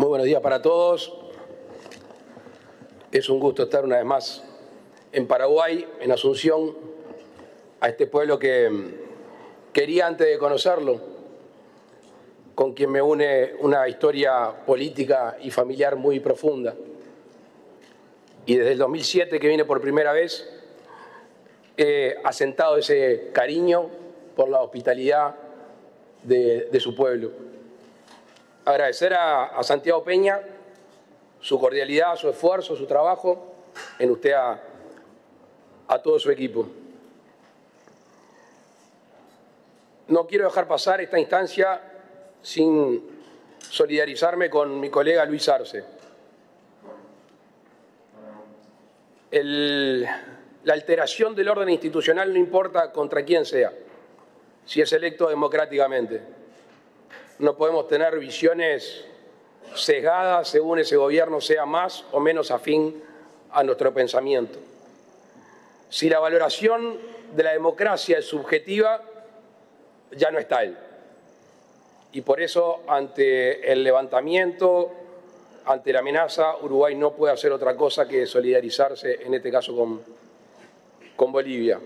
Muy buenos días para todos. Es un gusto estar una vez más en Paraguay, en Asunción, a este pueblo que quería antes de conocerlo, con quien me une una historia política y familiar muy profunda. Y desde el 2007 que vine por primera vez, he asentado ese cariño por la hospitalidad de su pueblo. Agradecer a Santiago Peña su cordialidad, su esfuerzo, su trabajo, en usted a todo su equipo. No quiero dejar pasar esta instancia sin solidarizarme con mi colega Luis Arce. La alteración del orden institucional no importa contra quién sea, si es electo democráticamente. No podemos tener visiones sesgadas según ese gobierno sea más o menos afín a nuestro pensamiento. Si la valoración de la democracia es subjetiva, ya no está él. Y por eso, ante el levantamiento, ante la amenaza, Uruguay no puede hacer otra cosa que solidarizarse, en este caso con Bolivia.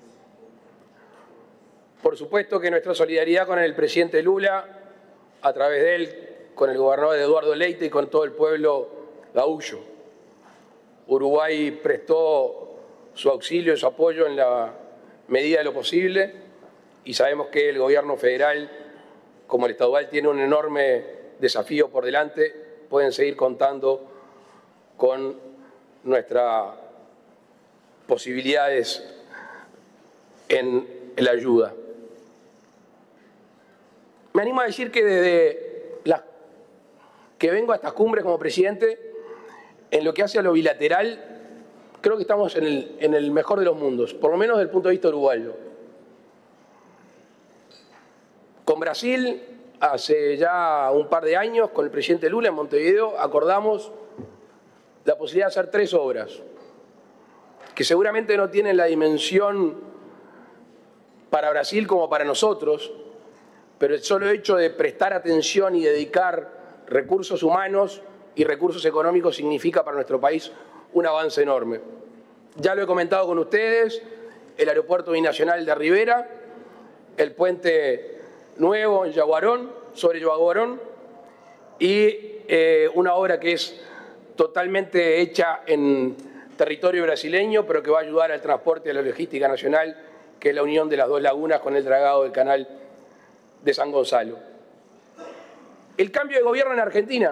Por supuesto que nuestra solidaridad con el presidente Lula, a través de él, con el gobernador Eduardo Leite y con todo el pueblo gaúcho. Uruguay prestó su auxilio y su apoyo en la medida de lo posible y sabemos que el gobierno federal, como el estadual, tiene un enorme desafío por delante. Pueden seguir contando con nuestras posibilidades en la ayuda. Me animo a decir que desde que vengo a estas cumbres como presidente, en lo que hace a lo bilateral, creo que estamos en el mejor de los mundos, por lo menos desde el punto de vista uruguayo. Con Brasil, hace ya un par de años, con el presidente Lula en Montevideo, acordamos la posibilidad de hacer 3 obras, que seguramente no tienen la dimensión para Brasil como para nosotros, pero el solo hecho de prestar atención y dedicar recursos humanos y recursos económicos significa para nuestro país un avance enorme. Ya lo he comentado con ustedes, el aeropuerto binacional de Rivera, el puente nuevo en Yaguarón, sobre Yaguarón, y una obra que es totalmente hecha en territorio brasileño, pero que va a ayudar al transporte y a la logística nacional, que es la unión de las 2 lagunas con el dragado del canal de San Gonzalo. El cambio de gobierno en Argentina.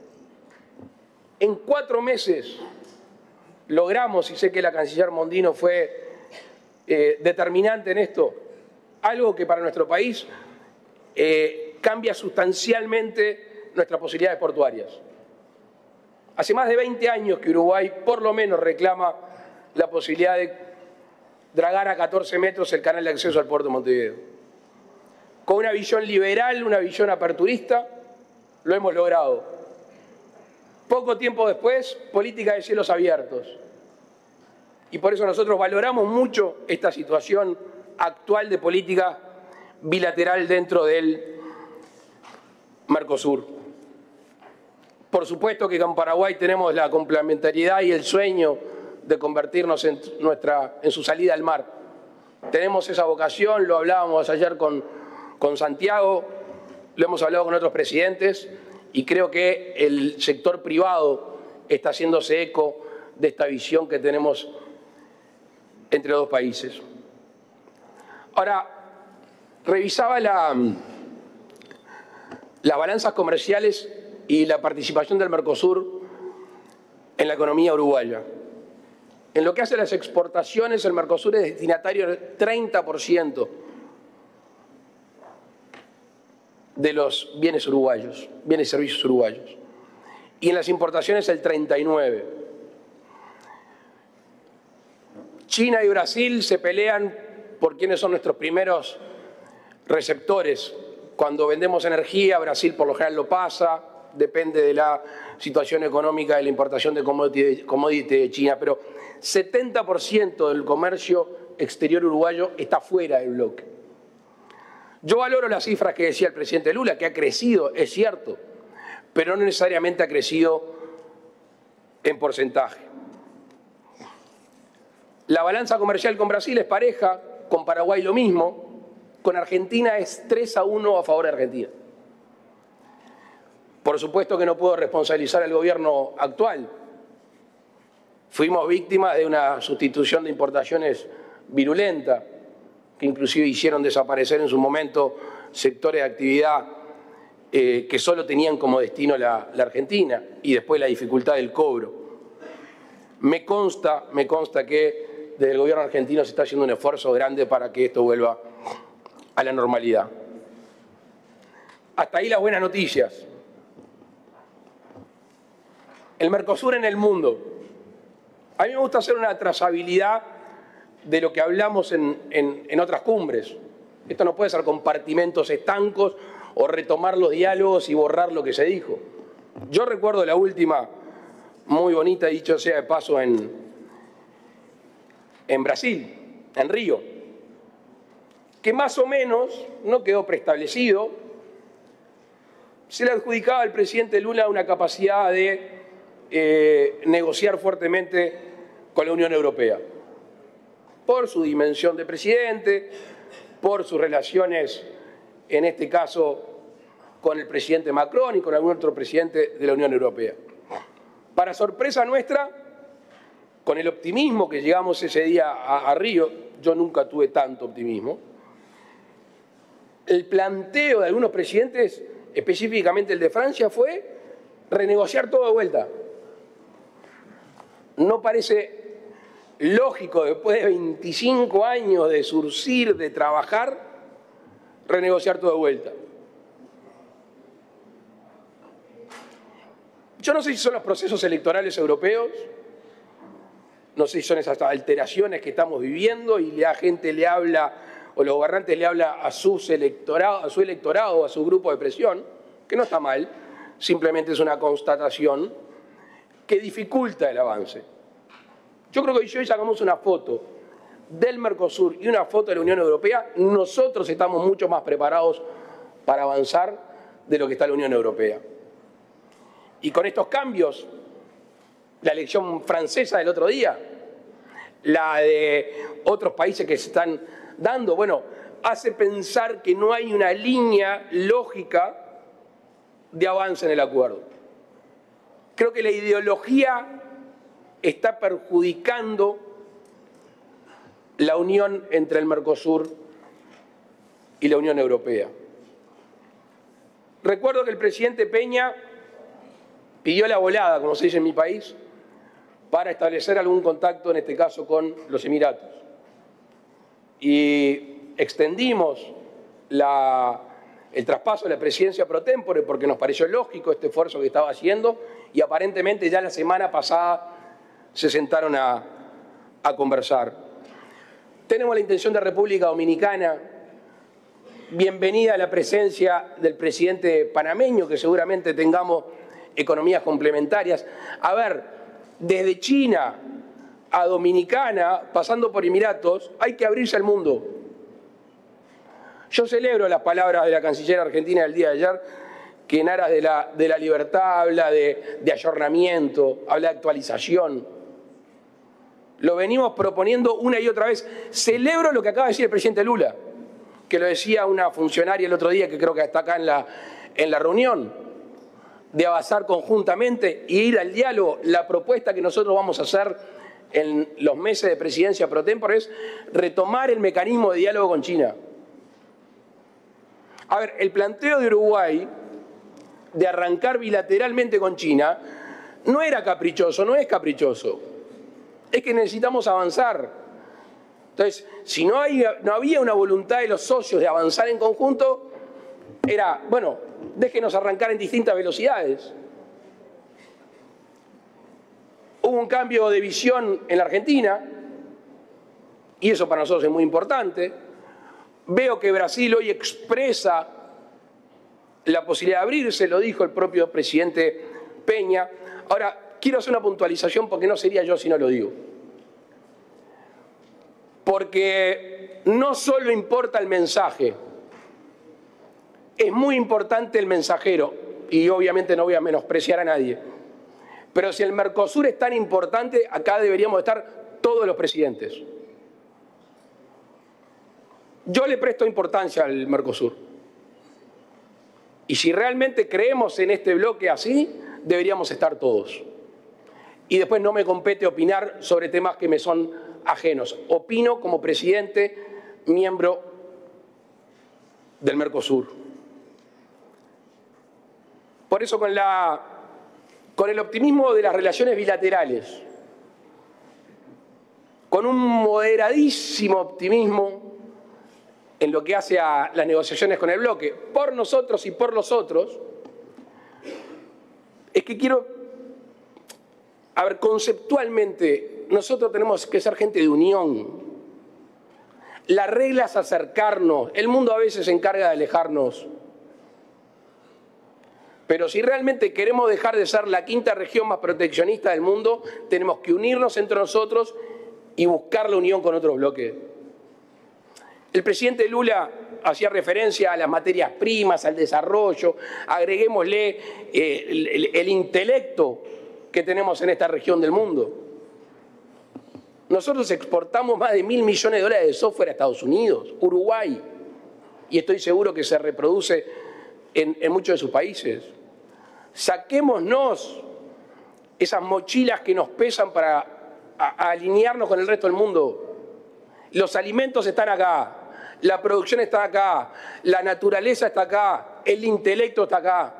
En 4 meses logramos, y sé que la canciller Mondino fue determinante en esto, algo que para nuestro país cambia sustancialmente nuestras posibilidades portuarias. Hace más de 20 años que Uruguay por lo menos reclama la posibilidad de dragar a 14 metros el canal de acceso al puerto de Montevideo. Con una visión liberal, una visión aperturista, lo hemos logrado. Poco tiempo después, política de cielos abiertos. Y por eso nosotros valoramos mucho esta situación actual de política bilateral dentro del Mercosur. Por supuesto que con Paraguay tenemos la complementariedad y el sueño de convertirnos en su salida al mar. Tenemos esa vocación, lo hablábamos ayer con Santiago, lo hemos hablado con otros presidentes y creo que el sector privado está haciéndose eco de esta visión que tenemos entre los 2 países. Ahora, revisaba las balanzas comerciales y la participación del Mercosur en la economía uruguaya. En lo que hace a las exportaciones, el Mercosur es destinatario del 30% de los bienes uruguayos, bienes y servicios uruguayos. Y en las importaciones el 39%. China y Brasil se pelean por quiénes son nuestros primeros receptores. Cuando vendemos energía, Brasil por lo general lo pasa, depende de la situación económica de la importación de commodity de China, pero 70% del comercio exterior uruguayo está fuera del bloque. Yo valoro las cifras que decía el presidente Lula, que ha crecido, es cierto, pero no necesariamente ha crecido en porcentaje. La balanza comercial con Brasil es pareja, con Paraguay lo mismo, con Argentina es 3-1 a favor de Argentina. Por supuesto que no puedo responsabilizar al gobierno actual. Fuimos víctimas de una sustitución de importaciones virulenta, que inclusive hicieron desaparecer en su momento sectores de actividad que solo tenían como destino la Argentina, y después la dificultad del cobro. Me consta que desde el gobierno argentino se está haciendo un esfuerzo grande para que esto vuelva a la normalidad. Hasta ahí las buenas noticias. El Mercosur en el mundo. A mí me gusta hacer una trazabilidad de lo que hablamos en otras cumbres. Esto no puede ser compartimentos estancos o retomar los diálogos y borrar lo que se dijo. Yo recuerdo la última, muy bonita, dicho sea de paso, en Brasil, en Río, que más o menos no quedó preestablecido, se le adjudicaba al presidente Lula una capacidad de negociar fuertemente con la Unión Europea, por su dimensión de presidente, por sus relaciones, en este caso, con el presidente Macron y con algún otro presidente de la Unión Europea. Para sorpresa nuestra, con el optimismo que llegamos ese día a Río, yo nunca tuve tanto optimismo, el planteo de algunos presidentes, específicamente el de Francia, fue renegociar todo de vuelta. No parece lógico, después de 25 años de surcir, de trabajar, renegociar todo de vuelta. Yo no sé si son los procesos electorales europeos, no sé si son esas alteraciones que estamos viviendo y la gente le habla, o los gobernantes le hablan a su electorado, a su grupo de presión, que no está mal, simplemente es una constatación que dificulta el avance. Yo creo que si hoy sacamos una foto del Mercosur y una foto de la Unión Europea, nosotros estamos mucho más preparados para avanzar de lo que está la Unión Europea. Y con estos cambios, la elección francesa del otro día, la de otros países que se están dando, bueno, hace pensar que no hay una línea lógica de avance en el acuerdo. Creo que la ideología está perjudicando la unión entre el Mercosur y la Unión Europea. Recuerdo que el presidente Peña pidió la volada, como se dice en mi país, para establecer algún contacto, en este caso, con los Emiratos. Y extendimos el traspaso de la presidencia pro tempore porque nos pareció lógico este esfuerzo que estaba haciendo y aparentemente ya la semana pasada se sentaron a conversar. Tenemos la intención de República Dominicana. Bienvenida a la presencia del presidente panameño, que seguramente tengamos economías complementarias. A ver, desde China a Dominicana, pasando por Emiratos, hay que abrirse al mundo. Yo celebro las palabras de la canciller argentina del día de ayer, que en aras de la libertad habla de ayornamiento, habla de actualización. Lo venimos proponiendo una y otra vez. Celebro lo que acaba de decir el presidente Lula, que lo decía una funcionaria el otro día, que creo que está acá en la reunión, de avanzar conjuntamente e ir al diálogo. La propuesta que nosotros vamos a hacer en los meses de presidencia pro tempore es retomar el mecanismo de diálogo con China. A ver, el planteo de Uruguay de arrancar bilateralmente con China no era caprichoso, no es caprichoso. Es que necesitamos avanzar. Entonces, si no había una voluntad de los socios de avanzar en conjunto, era, bueno, déjenos arrancar en distintas velocidades. Hubo un cambio de visión en la Argentina, y eso para nosotros es muy importante. Veo que Brasil hoy expresa la posibilidad de abrirse, lo dijo el propio presidente Peña. Ahora, quiero hacer una puntualización porque no sería yo si no lo digo. Porque no solo importa el mensaje, es muy importante el mensajero. y obviamente no voy a menospreciar a nadie, pero si el Mercosur es tan importante, acá deberíamos estar todos los presidentes. Yo le presto importancia al Mercosur. Y si realmente creemos en este bloque así, deberíamos estar todos. Y después no me compete opinar sobre temas que me son ajenos. Opino como presidente, miembro del Mercosur. Por eso con el optimismo de las relaciones bilaterales, con un moderadísimo optimismo en lo que hace a las negociaciones con el bloque, por nosotros y por los otros, es que quiero, a ver, conceptualmente, nosotros tenemos que ser gente de unión. La regla es acercarnos, el mundo a veces se encarga de alejarnos. Pero si realmente queremos dejar de ser la quinta región más proteccionista del mundo, tenemos que unirnos entre nosotros y buscar la unión con otros bloques. El presidente Lula hacía referencia a las materias primas, al desarrollo, agreguémosle el intelecto que tenemos en esta región del mundo. Nosotros exportamos más de $1.000 millones de software a Estados Unidos, Uruguay, y estoy seguro que se reproduce en muchos de sus países. Saquémonos esas mochilas que nos pesan para alinearnos con el resto del mundo. Los alimentos están acá, la producción está acá, la naturaleza está acá, el intelecto está acá.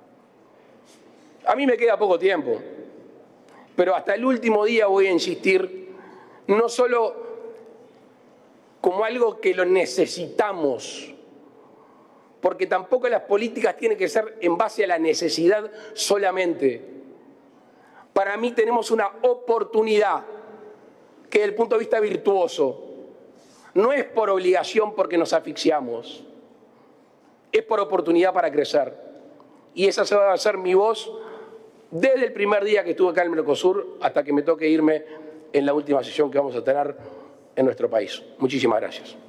A mí me queda poco tiempo, pero hasta el último día voy a insistir, no solo como algo que lo necesitamos, porque tampoco las políticas tienen que ser en base a la necesidad solamente. Para mí tenemos una oportunidad que desde el punto de vista virtuoso no es por obligación porque nos asfixiamos, es por oportunidad para crecer. Y esa se va a ser mi voz desde el primer día que estuve acá en el Mercosur hasta que me toque irme en la última sesión que vamos a tener en nuestro país. Muchísimas gracias.